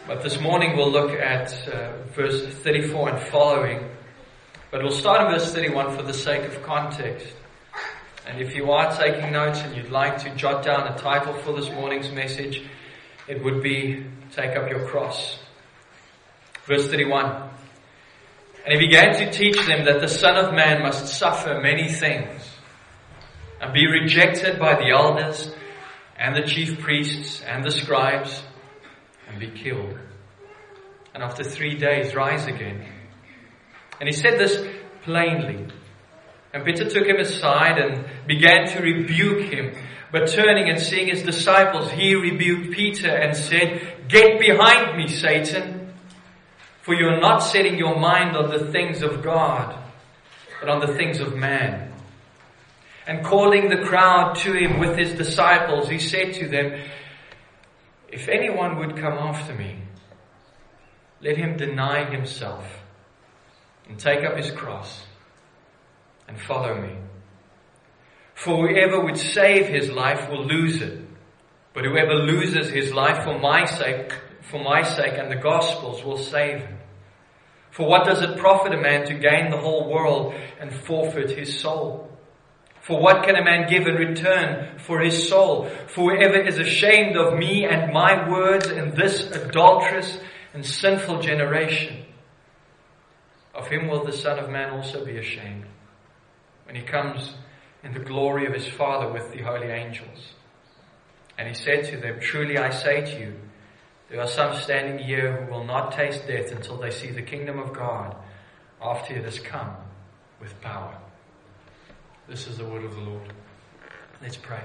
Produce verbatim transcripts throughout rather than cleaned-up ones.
But this morning we'll look at uh, verse thirty-four and following. But we'll start in verse thirty-one for the sake of context. And if you are taking notes and you'd like to jot down a title for this morning's message, it would be Take Up Your Cross. Verse thirty-one. And he began to teach them that the Son of Man must suffer many things and be rejected by the elders and the chief priests and the scribes and be killed. And after three days rise again. And he said this plainly. And Peter took him aside and began to rebuke him. But turning and seeing his disciples, he rebuked Peter and said, "Get behind me, Satan, for you are not setting your mind on the things of God, but on the things of man." And calling the crowd to him with his disciples, he said to them, "If anyone would come after me, let him deny himself and take up his cross and follow me. For whoever would save his life will lose it. But whoever loses his life for my sake, for my sake and the gospel's will save him. For what does it profit a man to gain the whole world and forfeit his soul? For what can a man give in return for his soul? For whoever is ashamed of me and my words in this adulterous and sinful generation, of him will the Son of Man also be ashamed, when he comes in the glory of his Father with the holy angels." And he said to them, "Truly I say to you, there are some standing here who will not taste death until they see the kingdom of God after it has come with power." This is the word of the Lord. Let's pray.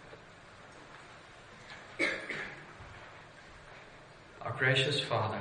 Our gracious Father,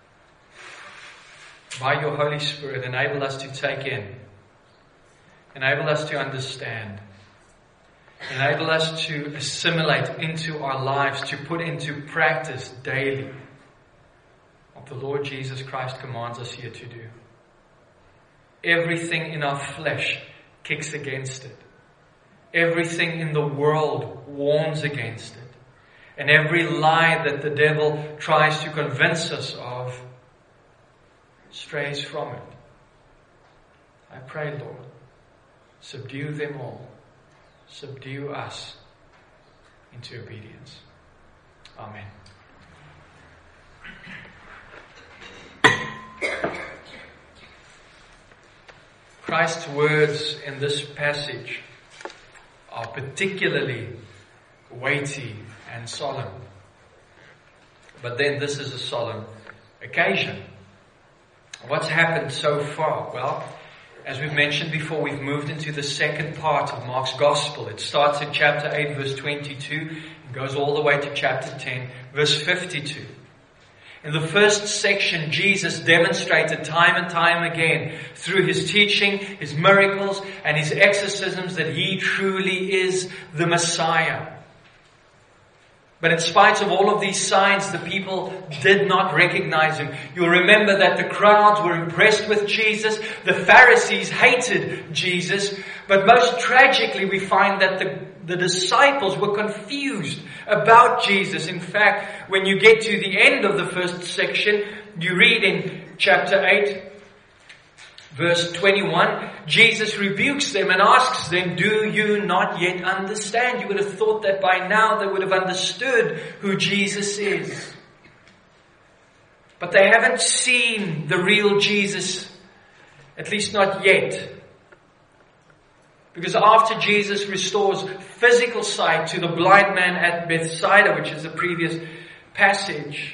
by your Holy Spirit, enable us to take in, enable us to understand, enable us to assimilate into our lives, to put into practice daily what the Lord Jesus Christ commands us here to do. Everything in our flesh kicks against it. Everything in the world warns against it. And every lie that the devil tries to convince us of strays from it. I pray, Lord, subdue them all. Subdue us into obedience. Amen. Christ's words in this passage are particularly weighty and solemn. But then this is a solemn occasion. What's happened so far? Well, as we've mentioned before, we've moved into the second part of Mark's Gospel. It starts in chapter eight, verse twenty-two, and goes all the way to chapter ten, verse fifty-two. In the first section, Jesus demonstrated time and time again through his teaching, his miracles, and his exorcisms that he truly is the Messiah. But in spite of all of these signs, the people did not recognize him. You'll remember that the crowds were impressed with Jesus. The Pharisees hated Jesus. But most tragically, we find that the, the disciples were confused about Jesus. In fact, when you get to the end of the first section, you read in chapter eight, verse twenty-one, Jesus rebukes them and asks them, "Do you not yet understand?" You would have thought that by now they would have understood who Jesus is. But they haven't seen the real Jesus, at least not yet. Because after Jesus restores physical sight to the blind man at Bethsaida, which is the previous passage,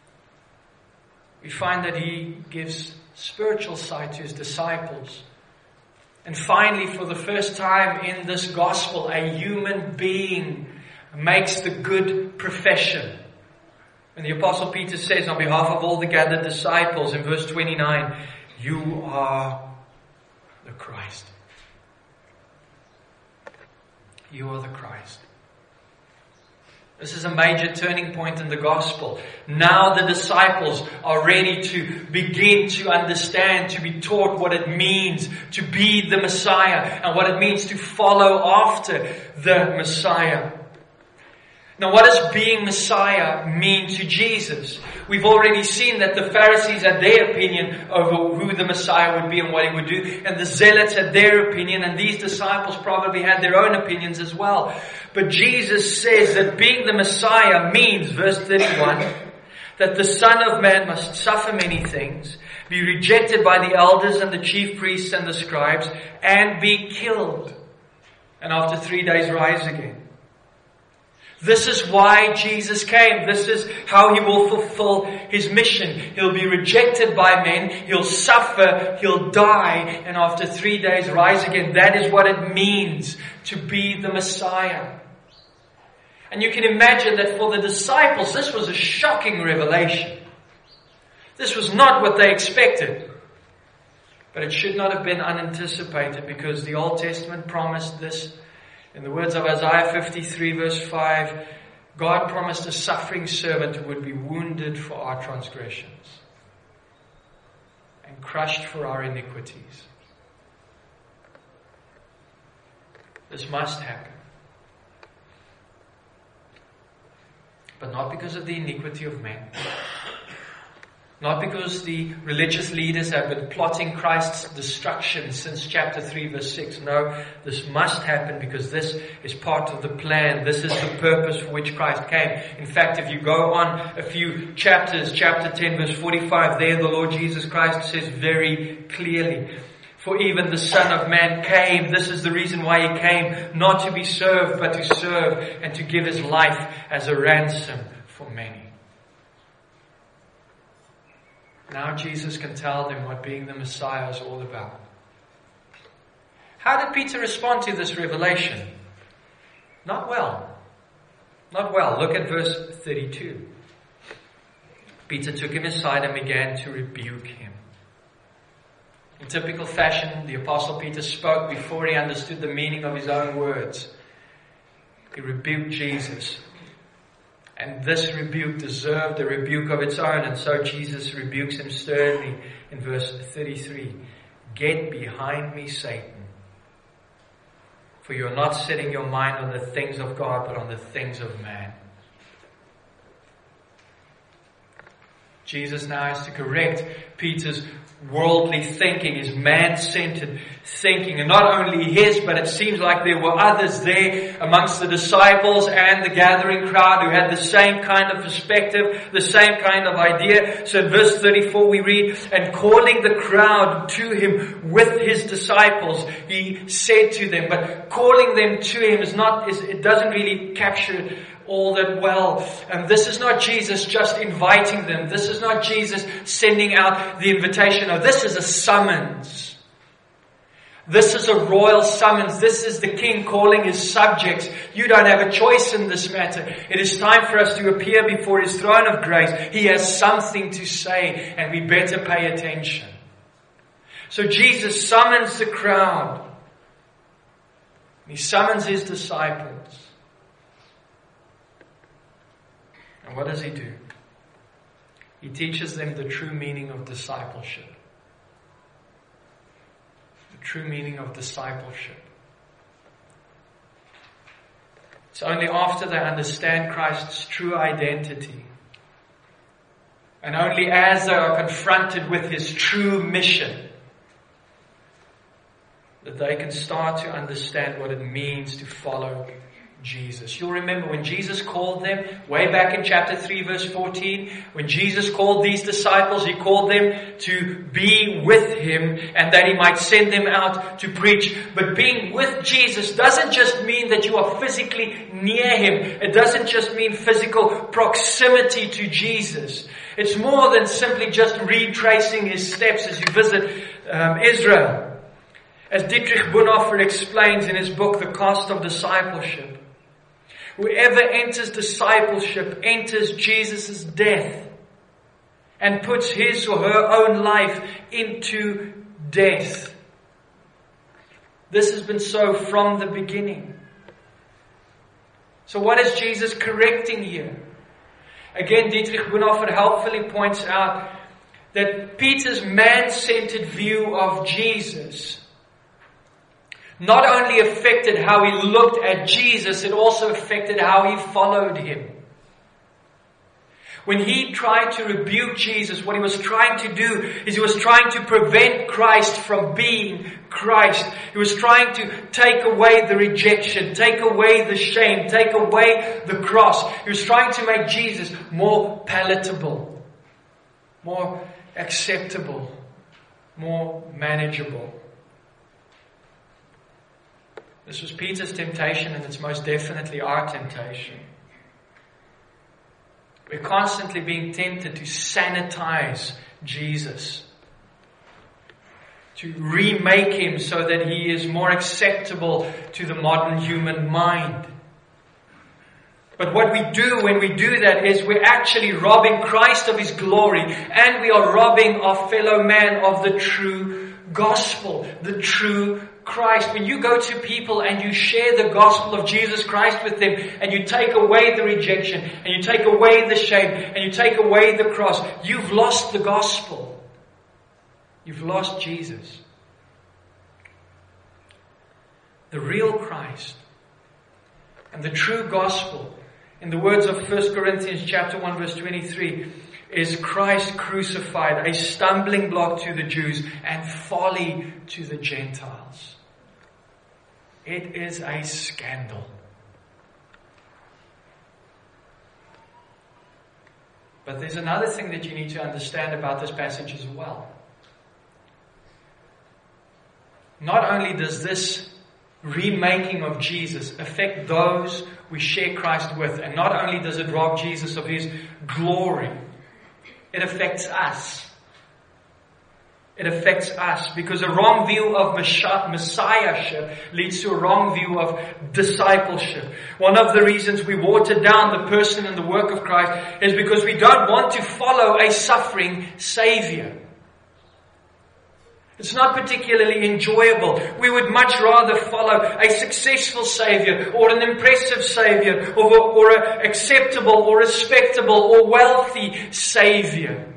we find that he gives spiritual sight to his disciples. And finally, for the first time in this gospel, a human being makes the good profession. And the Apostle Peter says on behalf of all the gathered disciples in verse twenty-nine, "You are the Christ." You are the Christ. This is a major turning point in the gospel. Now the disciples are ready to begin to understand, to be taught what it means to be the Messiah and what it means to follow after the Messiah. Now, what does being Messiah mean to Jesus? We've already seen that the Pharisees had their opinion over who the Messiah would be and what he would do. And the Zealots had their opinion, and these disciples probably had their own opinions as well. But Jesus says that being the Messiah means, verse thirty-one, that the Son of Man must suffer many things, be rejected by the elders and the chief priests and the scribes, and be killed, and after three days rise again. This is why Jesus came. This is how he will fulfill his mission. He'll be rejected by men. He'll suffer. He'll die. And after three days rise again. That is what it means to be the Messiah. And you can imagine that for the disciples, this was a shocking revelation. This was not what they expected. But it should not have been unanticipated, because the Old Testament promised this. In the words of Isaiah fifty-three verse five, God promised a suffering servant who would be wounded for our transgressions and crushed for our iniquities. This must happen. But not because of the iniquity of men. Not because the religious leaders have been plotting Christ's destruction since chapter three verse six. No, this must happen because this is part of the plan. This is the purpose for which Christ came. In fact, if you go on a few chapters, chapter ten verse forty-five, there the Lord Jesus Christ says very clearly, for even the Son of Man came. This is the reason why he came, not to be served, but to serve and to give his life as a ransom for many. Now Jesus can tell them what being the Messiah is all about. How did Peter respond to this revelation? Not well. Not well. Look at verse thirty-two. Peter took him aside and began to rebuke him. In typical fashion, the Apostle Peter spoke before he understood the meaning of his own words. He rebuked Jesus. And this rebuke deserved a rebuke of its own. And so Jesus rebukes him sternly in verse thirty-three. Get behind me, Satan. For you are not setting your mind on the things of God, but on the things of man. Jesus now has to correct Peter's worldly thinking, his man-centered thinking. And not only his, but it seems like there were others there amongst the disciples and the gathering crowd who had the same kind of perspective, the same kind of idea. So in verse thirty-four we read, and calling the crowd to him with his disciples, he said to them, but calling them to him is not, is, it doesn't really capture all that well. And this is not Jesus just inviting them. This is not Jesus sending out the invitation. No, this is a summons. This is a royal summons. This is the king calling his subjects. You don't have a choice in this matter. It is time for us to appear before his throne of grace. He has something to say, and we better pay attention. So Jesus summons the crowd. He summons his disciples. And what does he do? He teaches them the true meaning of discipleship. The true meaning of discipleship. It's only after they understand Christ's true identity, and only as they are confronted with his true mission, that they can start to understand what it means to follow Jesus. You'll remember when Jesus called them, way back in chapter three verse fourteen, when Jesus called these disciples, he called them to be with him and that he might send them out to preach. But being with Jesus doesn't just mean that you are physically near him. It doesn't just mean physical proximity to Jesus. It's more than simply just retracing his steps as you visit um, Israel. As Dietrich Bonhoeffer explains in his book, The Cost of Discipleship, whoever enters discipleship enters Jesus' death and puts his or her own life into death. This has been so from the beginning. So what is Jesus correcting here? Again, Dietrich Bonhoeffer helpfully points out that Peter's man-centered view of Jesus not only affected how he looked at Jesus, it also affected how he followed him. When he tried to rebuke Jesus, what he was trying to do is he was trying to prevent Christ from being Christ. He was trying to take away the rejection, take away the shame, take away the cross. He was trying to make Jesus more palatable, more acceptable, more manageable. This was Peter's temptation, and it's most definitely our temptation. We're constantly being tempted to sanitize Jesus, to remake him so that he is more acceptable to the modern human mind. But what we do when we do that is we're actually robbing Christ of his glory, and we are robbing our fellow man of the true gospel, the true Christ. When you go to people and you share the gospel of Jesus Christ with them, and you take away the rejection, and you take away the shame, and you take away the cross, you've lost the gospel. You've lost Jesus. The real Christ and the true gospel, in the words of First Corinthians chapter one verse twenty-three, is Christ crucified, a stumbling block to the Jews and folly to the Gentiles. It is a scandal. But there's another thing that you need to understand about this passage as well. Not only does this remaking of Jesus affect those we share Christ with, and not only does it rob Jesus of his glory, it affects us. It affects us because a wrong view of messiahship leads to a wrong view of discipleship. One of the reasons we water down the person and the work of Christ is because we don't want to follow a suffering Savior. It's not particularly enjoyable. We would much rather follow a successful Savior or an impressive Savior or, or an acceptable or respectable or wealthy Savior.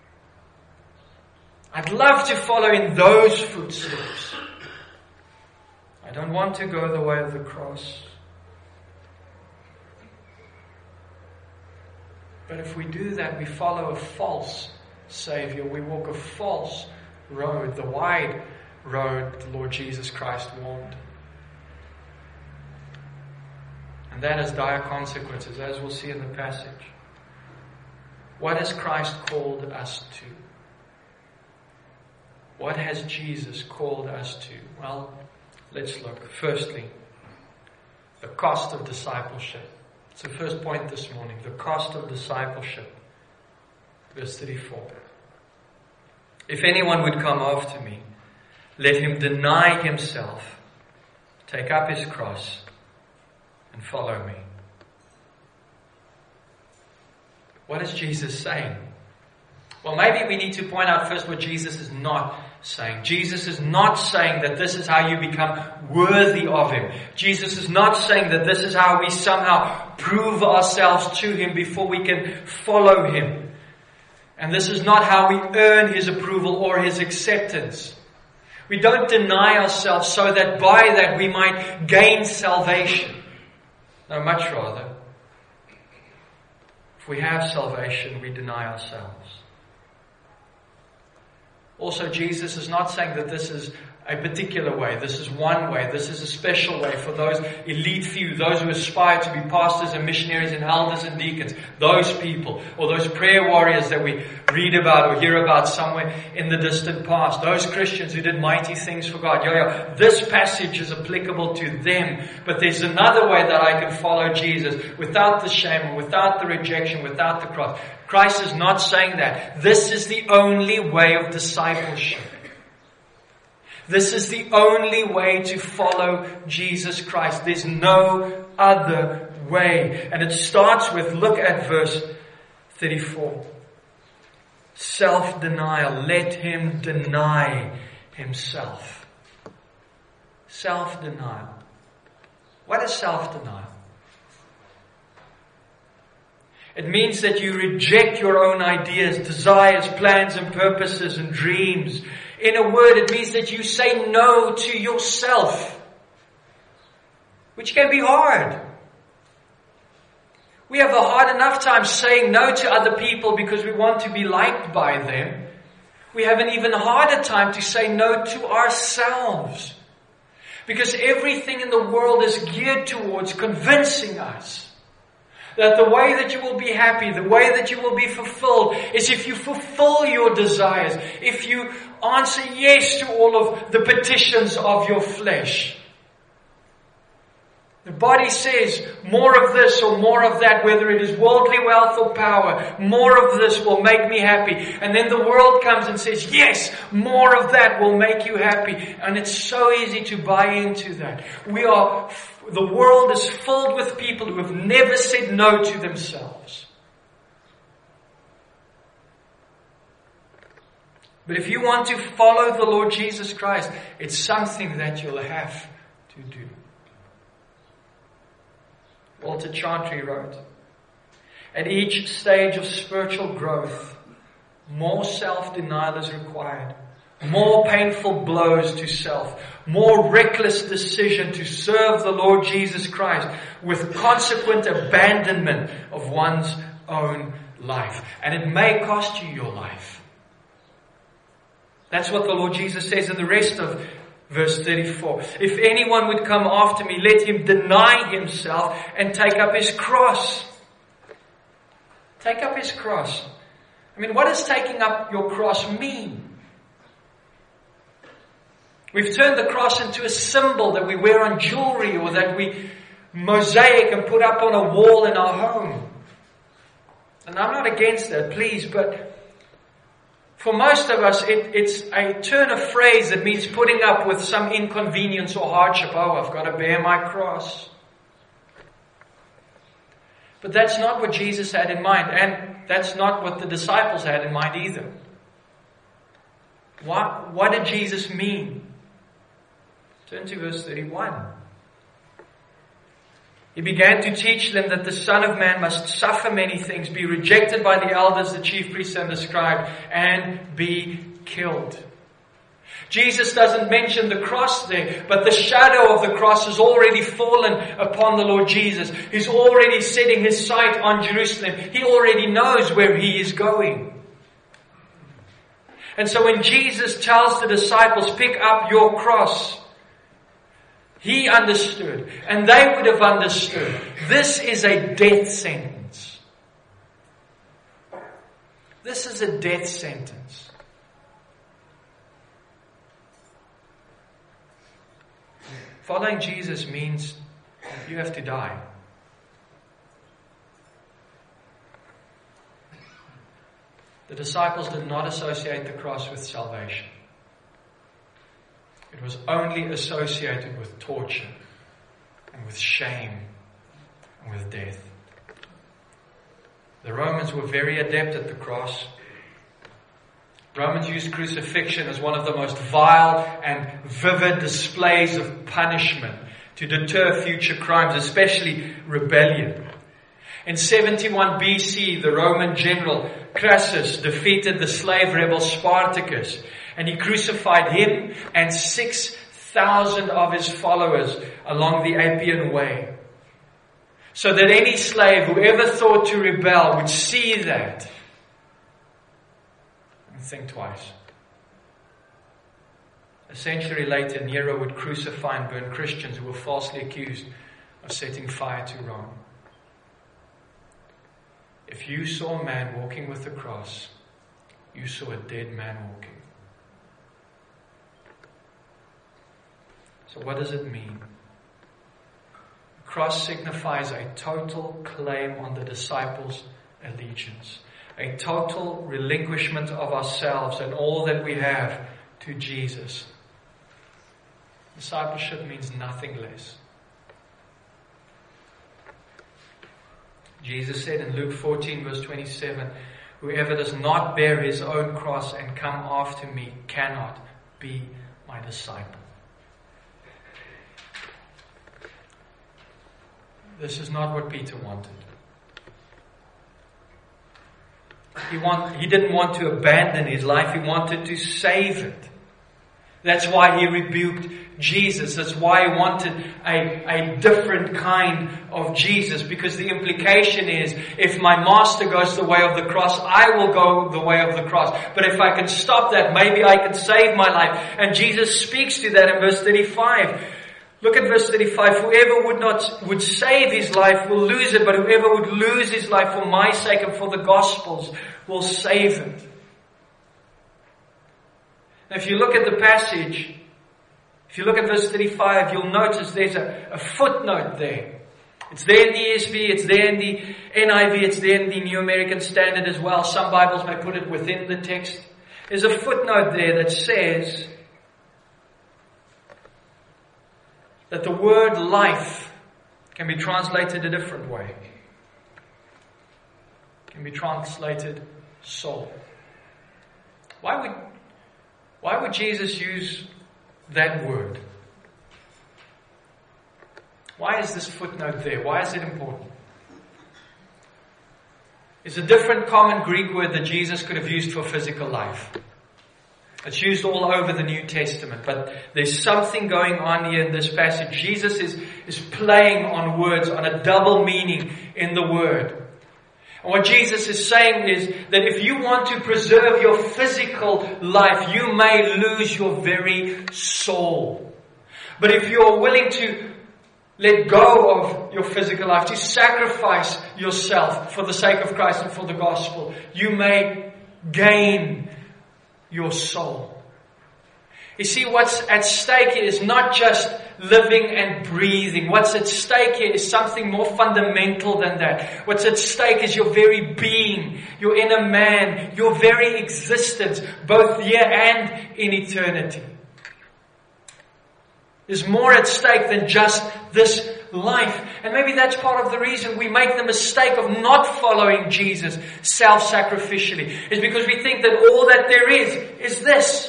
I'd love to follow in those footsteps. I don't want to go the way of the cross. But if we do that, we follow a false Savior. We walk a false road, the wide road the Lord Jesus Christ warned. And that has dire consequences, as we'll see in the passage. What has Christ called us to? What has Jesus called us to? Well, let's look. Firstly, the cost of discipleship. It's the first point this morning. The cost of discipleship. Verse thirty-four. If anyone would come after me, let him deny himself, take up his cross, and follow me. What is Jesus saying? Well, maybe we need to point out first what Jesus is not saying. Jesus is not saying that this is how you become worthy of him. Jesus is not saying that this is how we somehow prove ourselves to him before we can follow him. And this is not how we earn his approval or his acceptance. We don't deny ourselves so that by that we might gain salvation. No, much rather. If we have salvation, we deny ourselves. Also, Jesus is not saying that this is a particular way. This is one way. This is a special way for those elite few, those who aspire to be pastors and missionaries and elders and deacons. Those people, or those prayer warriors that we read about or hear about somewhere in the distant past. Those Christians who did mighty things for God. Yeah, yeah. This passage is applicable to them. But there's another way that I can follow Jesus without the shame, without the rejection, without the cross. Christ is not saying that. This is the only way of discipleship. This is the only way to follow Jesus Christ. There's no other way. And it starts with, look at verse thirty-four. Self-denial. Let him deny himself. Self-denial. What is self-denial? It means that you reject your own ideas, desires, plans and purposes and dreams. In a word, it means that you say no to yourself. which can be hard. We have a hard enough time saying no to other people because we want to be liked by them. We have an even harder time to say no to ourselves. Because everything in the world is geared towards convincing us that the way that you will be happy, the way that you will be fulfilled, is if you fulfill your desires, if you answer yes to all of the petitions of your flesh. The body says, more of this or more of that, whether it is worldly wealth or power, more of this will make me happy. And then the world comes and says, yes, more of that will make you happy. And it's so easy to buy into that. We are, the world is filled with people who have never said no to themselves. But if you want to follow the Lord Jesus Christ, it's something that you'll have to do. Walter Chantry wrote, at each stage of spiritual growth, more self-denial is required, more painful blows to self, more reckless decision to serve the Lord Jesus Christ with consequent abandonment of one's own life. And it may cost you your life. That's what the Lord Jesus says in the rest of verse thirty-four. If anyone would come after me, let him deny himself and take up his cross. Take up his cross. I mean, what does taking up your cross mean? We've turned the cross into a symbol that we wear on jewelry or that we mosaic and put up on a wall in our home. And I'm not against that, please, but for most of us, it, it's a turn of phrase that means putting up with some inconvenience or hardship. Oh, I've got to bear my cross. But that's not what Jesus had in mind. And that's not what the disciples had in mind either. What, what did Jesus mean? Turn to verse thirty-one. He began to teach them that the Son of Man must suffer many things, be rejected by the elders, the chief priests and the scribes, and be killed. Jesus doesn't mention the cross there, but the shadow of the cross has already fallen upon the Lord Jesus. He's already setting his sight on Jerusalem. He already knows where he is going. And so when Jesus tells the disciples, pick up your cross, he understood, and they would have understood. This is a death sentence. This is a death sentence. Following Jesus means you have to die. The disciples did not associate the cross with salvation. It was only associated with torture and with shame and with death. The Romans were very adept at the cross. Romans used crucifixion as one of the most vile and vivid displays of punishment to deter future crimes, especially rebellion. In seventy-one B C, the Roman general Crassus defeated the slave rebel Spartacus, and he crucified him and six thousand of his followers along the Appian Way, so that any slave who ever thought to rebel would see that and think twice. A century later, Nero would crucify and burn Christians who were falsely accused of setting fire to Rome. If you saw a man walking with the cross, you saw a dead man walking. So what does it mean? The cross signifies a total claim on the disciples' allegiance, a total relinquishment of ourselves and all that we have to Jesus. Discipleship means nothing less. Jesus said in Luke fourteen verse twenty-seven, whoever does not bear his own cross and come after me cannot be my disciple. This is not what Peter wanted. He, want, he didn't want to abandon his life. He wanted to save it. That's why he rebuked Jesus. That's why he wanted a, a different kind of Jesus. Because the implication is, if my master goes the way of the cross, I will go the way of the cross. But if I can stop that, maybe I can save my life. And Jesus speaks to that in verse thirty-five. Look at verse thirty-five. Whoever would not, would save his life will lose it, but whoever would lose his life for my sake and for the gospel's will save it. Now, if you look at the passage, if you look at verse thirty-five, you'll notice there's a, a footnote there. It's there in the E S V, it's there in the N I V, it's there in the New American Standard as well. Some Bibles may put it within the text. There's a footnote there that says that the word life can be translated a different way. It can be translated soul. Why would, why would Jesus use that word? Why is this footnote there? Why is it important? It's a different common Greek word that Jesus could have used for physical life. It's used all over the New Testament, but there's something going on here in this passage. Jesus is, is playing on words, on a double meaning in the word. And what Jesus is saying is that if you want to preserve your physical life, you may lose your very soul. But if you're willing to let go of your physical life, to sacrifice yourself for the sake of Christ and for the gospel, you may gain your soul. You see, what's at stake here is not just living and breathing. What's at stake here is something more fundamental than that. What's at stake is your very being, your inner man, your very existence, both here and in eternity. There's more at stake than just this life. And maybe that's part of the reason we make the mistake of not following Jesus self-sacrificially. Is because we think that all that there is, is this.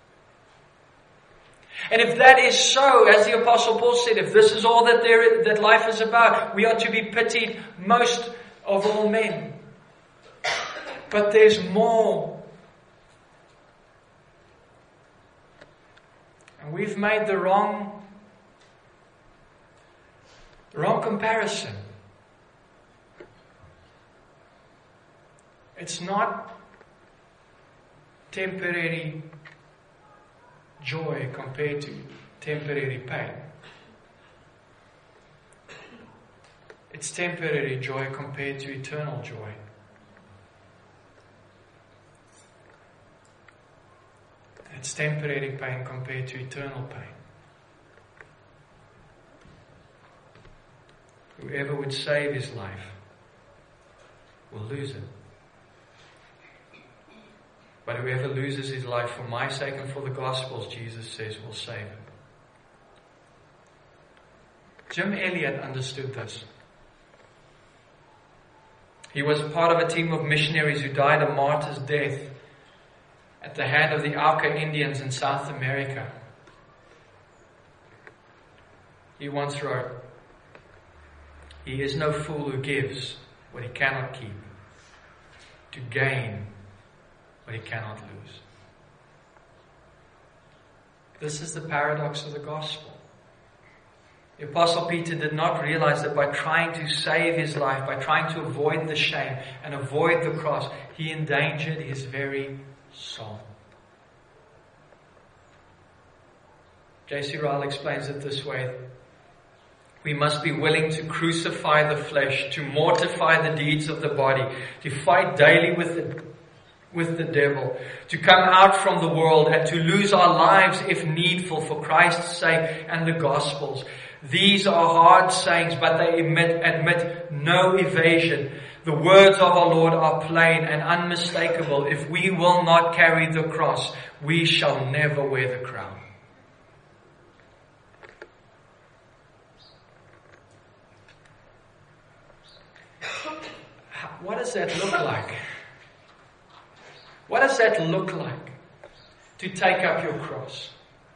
And if that is so, as the Apostle Paul said, if this is all that there is, that life is about, we are to be pitied most of all men. But there's more. And we've made the wrong, the wrong comparison. It's not temporary joy compared to temporary pain. It's temporary joy compared to eternal joy. It's temporary pain compared to eternal pain. Whoever would save his life will lose it. But whoever loses his life for my sake and for the gospel's, Jesus says, will save it. Jim Elliot understood this. He was part of a team of missionaries who died a martyr's death at the hand of the Auca Indians in South America. He once wrote, "He is no fool who gives what he cannot keep, to gain what he cannot lose." This is the paradox of the gospel. The Apostle Peter did not realize that by trying to save his life, by trying to avoid the shame and avoid the cross, he endangered his very soul. J C Ryle explains it this way: we must be willing to crucify the flesh, to mortify the deeds of the body, to fight daily with the, with the devil, to come out from the world and to lose our lives if needful for Christ's sake and the gospel's. These are hard sayings, but they admit, admit no evasion. The words of our Lord are plain and unmistakable. If we will not carry the cross, we shall never wear the crown. What does that look like? What does that look like to take up your cross?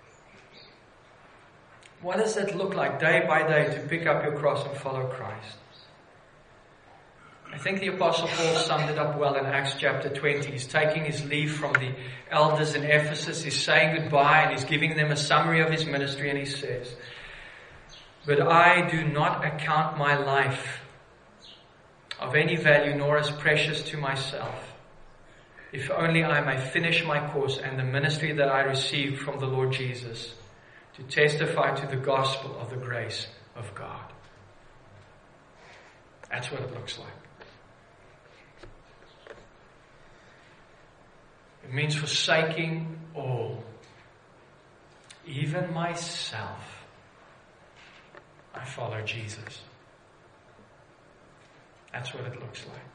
What does that look like day by day to pick up your cross and follow Christ? I think the Apostle Paul summed it up well in Acts chapter twenty. He's taking his leave from the elders in Ephesus. He's saying goodbye and he's giving them a summary of his ministry, and he says, "But I do not account my life of any value nor as precious to myself, if only I may finish my course and the ministry that I received from the Lord Jesus, to testify to the gospel of the grace of God." That's what it looks like. It means forsaking all, even myself. I follow Jesus. That's what it looks like.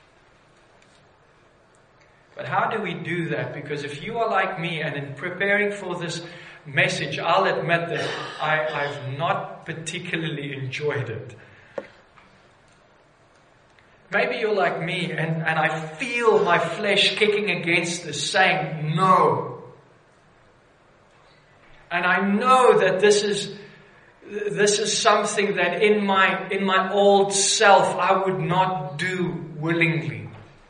But how do we do that? Because if you are like me, and in preparing for this message, I'll admit that I, I've not particularly enjoyed it. Maybe you're like me, and, and I feel my flesh kicking against this, saying no. And I know that this is this is something that in my in my old self I would not do willingly.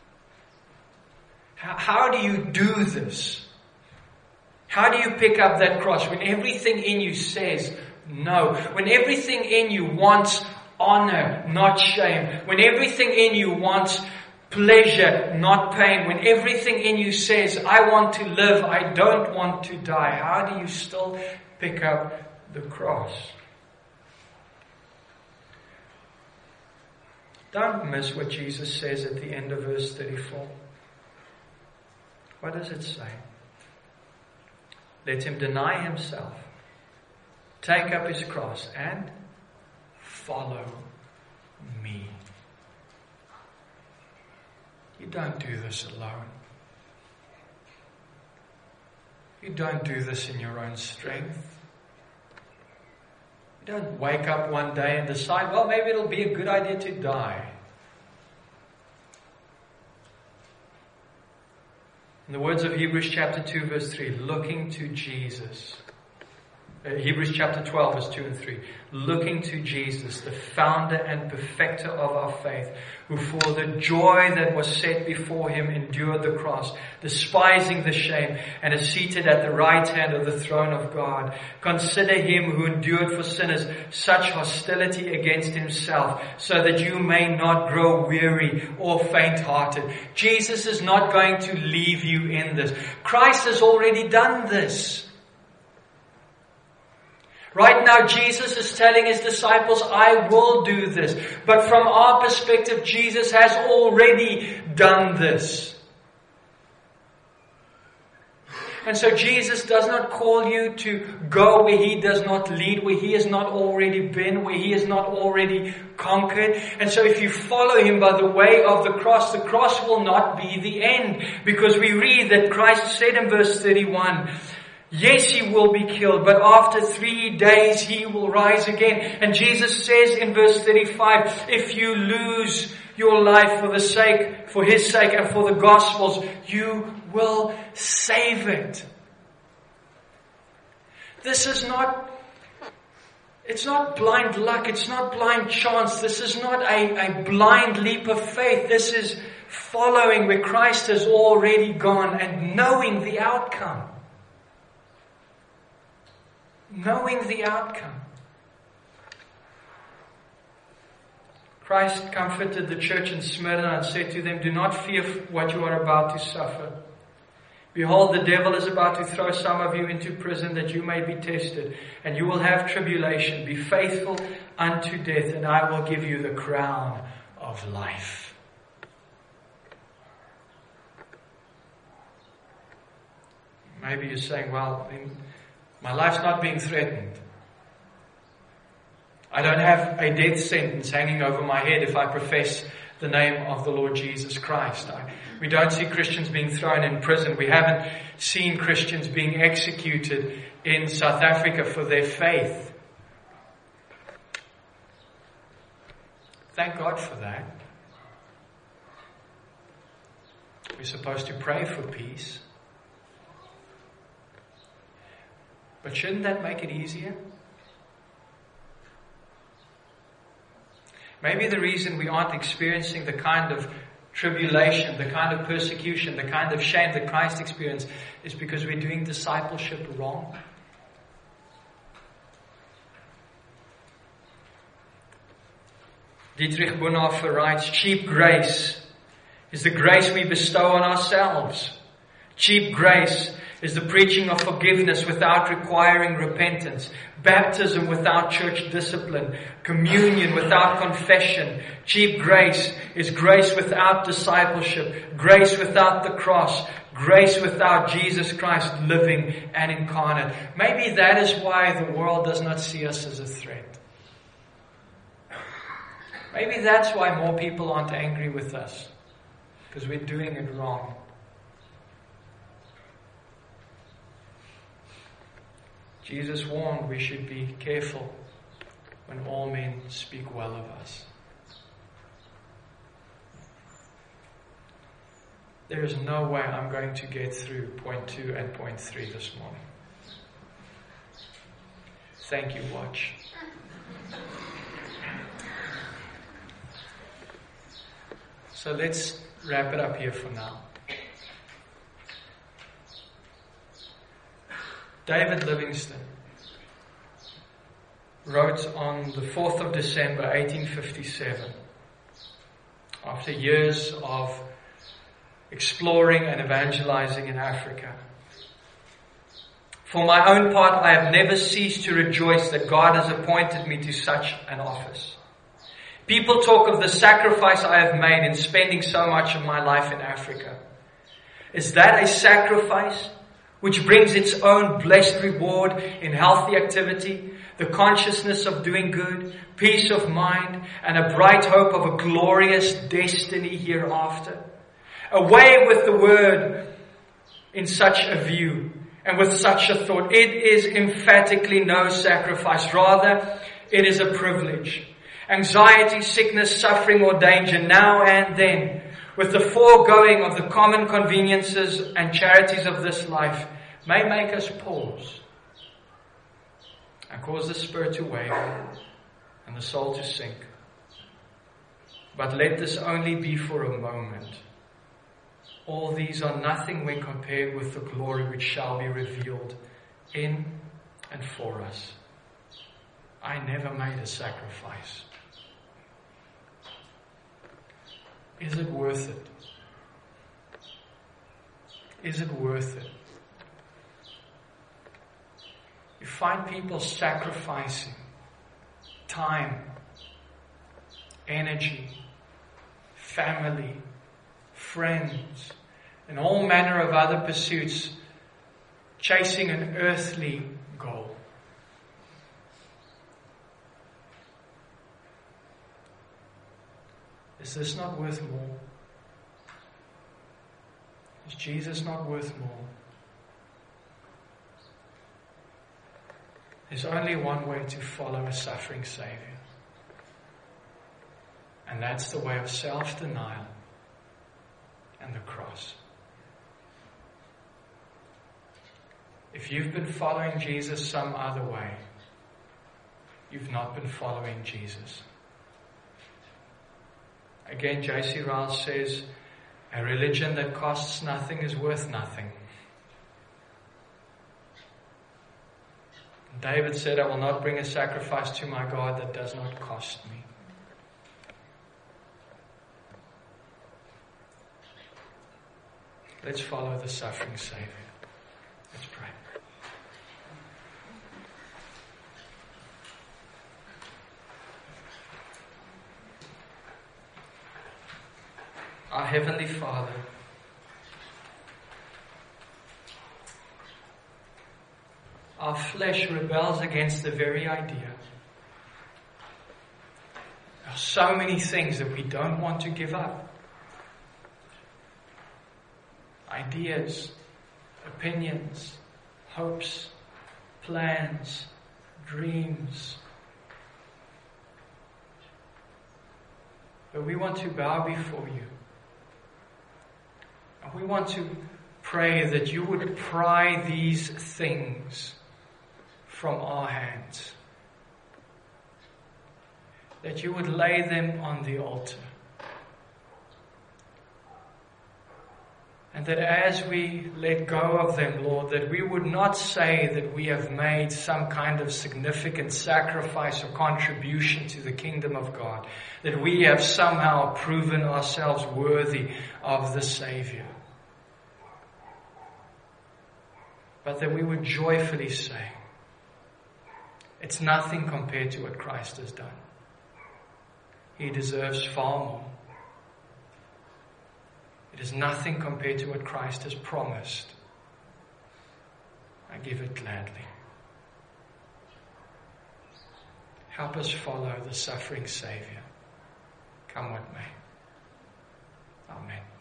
How, how do you do this? How do you pick up that cross when everything in you says no? When everything in you wants honor, not shame. When everything in you wants pleasure, not pain. When everything in you says, I want to live, I don't want to die. How do you still pick up the cross? Don't miss what Jesus says at the end of verse thirty-four. What does it say? Let him deny himself, take up his cross, and follow me. You don't do this alone. You don't do this in your own strength. You don't wake up one day and decide, well, maybe it'll be a good idea to die. In the words of Hebrews chapter two, verse three, looking to Jesus. Uh, Hebrews chapter twelve, verse two and three. Looking to Jesus, the founder and perfecter of our faith, who for the joy that was set before him endured the cross, despising the shame, and is seated at the right hand of the throne of God. Consider him who endured for sinners such hostility against himself, so that you may not grow weary or faint-hearted. Jesus is not going to leave you in this. Christ has already done this. Right now, Jesus is telling his disciples, I will do this. But from our perspective, Jesus has already done this. And so Jesus does not call you to go where he does not lead, where he has not already been, where he has not already conquered. And so if you follow him by the way of the cross, the cross will not be the end. Because we read that Christ said in verse thirty-one, yes, he will be killed, but after three days he will rise again. And Jesus says in verse thirty-five, if you lose your life for the sake, for his sake and for the gospel's, you will save it. This is not, it's not blind luck, it's not blind chance, this is not a, a blind leap of faith. This is following where Christ has already gone and knowing the outcome. Knowing the outcome. Christ comforted the church in Smyrna and said to them, do not fear what you are about to suffer. Behold, the devil is about to throw some of you into prison that you may be tested, and you will have tribulation. Be faithful unto death, and I will give you the crown of life. Maybe you're saying, well, my life's not being threatened. I don't have a death sentence hanging over my head if I profess the name of the Lord Jesus Christ. I, we don't see Christians being thrown in prison. We haven't seen Christians being executed in South Africa for their faith. Thank God for that. We're supposed to pray for peace. But shouldn't that make it easier? Maybe the reason we aren't experiencing the kind of tribulation, the kind of persecution, the kind of shame that Christ experienced is because we're doing discipleship wrong. Dietrich Bonhoeffer writes, cheap grace is the grace we bestow on ourselves. Cheap grace is the preaching of forgiveness without requiring repentance, baptism without church discipline, communion without confession. Cheap grace is grace without discipleship, grace without the cross, grace without Jesus Christ living and incarnate. Maybe that is why the world does not see us as a threat. Maybe that's why more people aren't angry with us, because we're doing it wrong. Jesus warned we should be careful when all men speak well of us. There is no way I'm going to get through point two and point three this morning. Thank you, watch. So let's wrap it up here for now. David Livingstone wrote on the fourth of December, eighteen fifty-seven, after years of exploring and evangelizing in Africa. For my own part, I have never ceased to rejoice that God has appointed me to such an office. People talk of the sacrifice I have made in spending so much of my life in Africa. Is that a sacrifice which brings its own blessed reward in healthy activity, the consciousness of doing good, peace of mind, and a bright hope of a glorious destiny hereafter? Away with the word in such a view and with such a thought. It is emphatically no sacrifice. Rather, it is a privilege. Anxiety, sickness, suffering, or danger now and then, with the foregoing of the common conveniences and charities of this life, may make us pause and cause the spirit to waver and the soul to sink. But let this only be for a moment. All these are nothing when compared with the glory which shall be revealed in and for us. I never made a sacrifice. Is it worth it? Is it worth it? You find people sacrificing time, energy, family, friends, and all manner of other pursuits, chasing an earthly goal. Is this not worth more? Is Jesus not worth more? There's only one way to follow a suffering Savior. And that's the way of self-denial and the cross. If you've been following Jesus some other way, you've not been following Jesus. Again, J C Ryle says, a religion that costs nothing is worth nothing. David said, I will not bring a sacrifice to my God that does not cost me. Let's follow the suffering Savior. Let's pray. Our Heavenly Father, our flesh rebels against the very idea. There are so many things that we don't want to give up. Ideas, opinions, hopes, plans, dreams. But we want to bow before you. And we want to pray that you would pry these things from our hands. that you would lay them on the altar. And that as we let go of them, Lord, that we would not say that we have made some kind of significant sacrifice or contribution to the kingdom of God, that we have somehow proven ourselves worthy of the Savior. But that we would joyfully say, it's nothing compared to what Christ has done. He deserves far more. It is nothing compared to what Christ has promised. I give it gladly. Help us follow the suffering Savior, come what may. Amen.